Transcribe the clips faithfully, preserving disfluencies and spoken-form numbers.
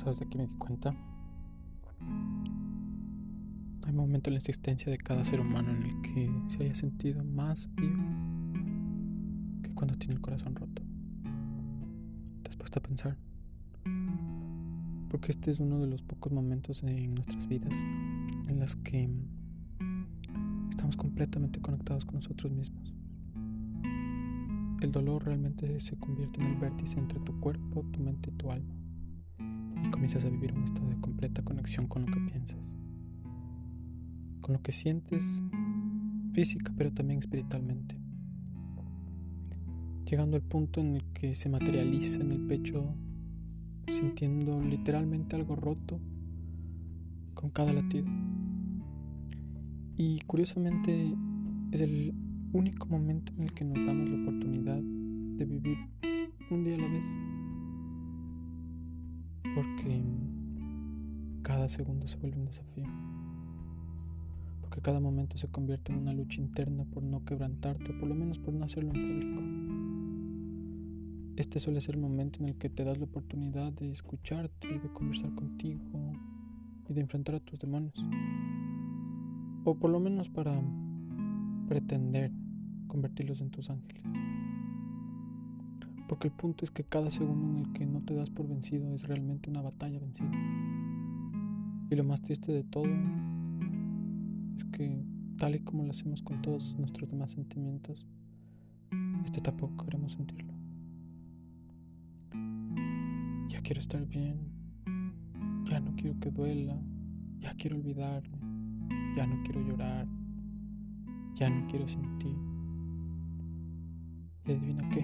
¿Sabes de qué me di cuenta? Hay momentos en la existencia de cada ser humano en el que se haya sentido más vivo que cuando tiene el corazón roto. ¿Te has puesto a pensar? Porque este es uno de los pocos momentos en nuestras vidas en las que estamos completamente conectados con nosotros mismos. El dolor realmente se convierte en el vértice entre tu cuerpo, tu mente y tu alma. Y comienzas a vivir un estado de completa conexión con lo que piensas, con lo que sientes física pero también espiritualmente, llegando al punto en el que se materializa en el pecho, sintiendo literalmente algo roto con cada latido. Y curiosamente es el único momento en el que nos damos la oportunidad de vivir un día a la vez, porque cada segundo se vuelve un desafío, porque cada momento se convierte en una lucha interna por no quebrantarte, o por lo menos por no hacerlo en público. Este suele ser el momento en el que te das la oportunidad de escucharte, de conversar contigo y de enfrentar a tus demonios, o por lo menos para pretender convertirlos en tus ángeles. Porque el punto es que cada segundo en el que no te das por vencido es realmente una batalla vencida. Y lo más triste de todo es que, tal y como lo hacemos con todos nuestros demás sentimientos, este tampoco queremos sentirlo. Ya quiero estar bien, ya no quiero que duela, ya quiero olvidarme, ya no quiero llorar, ya no quiero sentir. ¿Y adivina qué?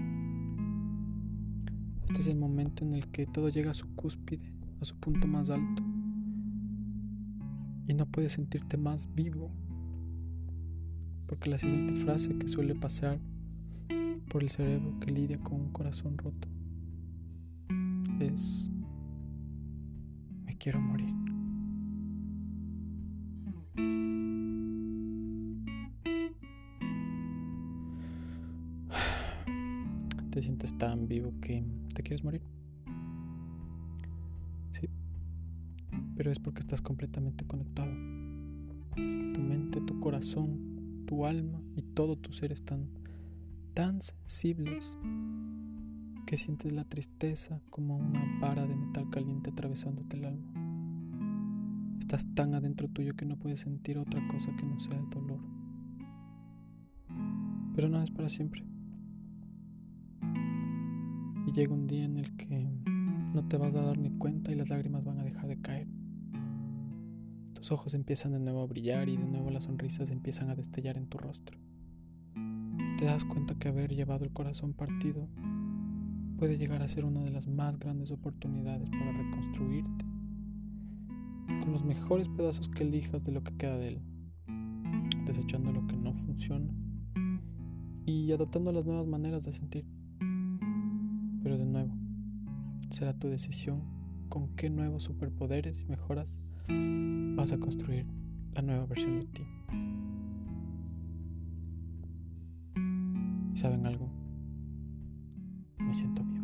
Este es el momento en el que todo llega a su cúspide, a su punto más alto, y no puedes sentirte más vivo, porque la siguiente frase que suele pasar por el cerebro que lidia con un corazón roto es: me quiero morir. ¿Te sientes tan vivo que te quieres morir? Sí, pero es porque estás completamente conectado. Tu mente, tu corazón, tu alma y todo tu ser están tan sensibles que sientes la tristeza como una vara de metal caliente atravesándote el alma. Estás tan adentro tuyo que no puedes sentir otra cosa que no sea el dolor. Pero no es para siempre. Y llega un día en el que no te vas a dar ni cuenta y las lágrimas van a dejar de caer. Tus ojos empiezan de nuevo a brillar y de nuevo las sonrisas empiezan a destellar en tu rostro. Te das cuenta que haber llevado el corazón partido puede llegar a ser una de las más grandes oportunidades para reconstruirte con los mejores pedazos que elijas de lo que queda de él, desechando lo que no funciona y adoptando las nuevas maneras de sentir. Pero de nuevo, será tu decisión con qué nuevos superpoderes y mejoras vas a construir la nueva versión de ti. ¿Y saben algo? Me siento bien.